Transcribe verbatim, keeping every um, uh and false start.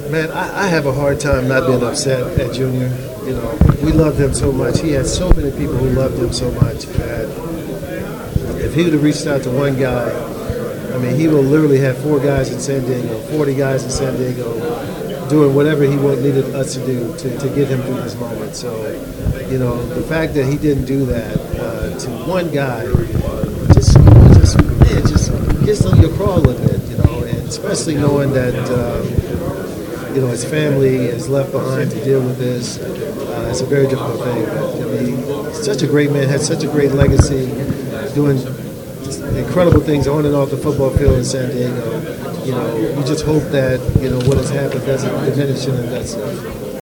Man, I, I have a hard time not being upset at Junior. You know, we loved him so much. He had so many people who loved him so much that if he would have reached out to one guy, I mean, he will literally have four guys in San Diego, forty guys in San Diego, doing whatever he wanted, needed us to do to, to get him through this moment. So, you know, the fact that he didn't do that uh, to one guy, just, just man, just gets on your craw a little bit, you know, and especially knowing that. Um, You know, his family is left behind to deal with this. Uh, it's a very difficult thing. But, I mean, he's such a great man, had such a great legacy, doing incredible things on and off the football field in San Diego. You know, we just hope that, you know, what has happened doesn't diminish him in that stuff.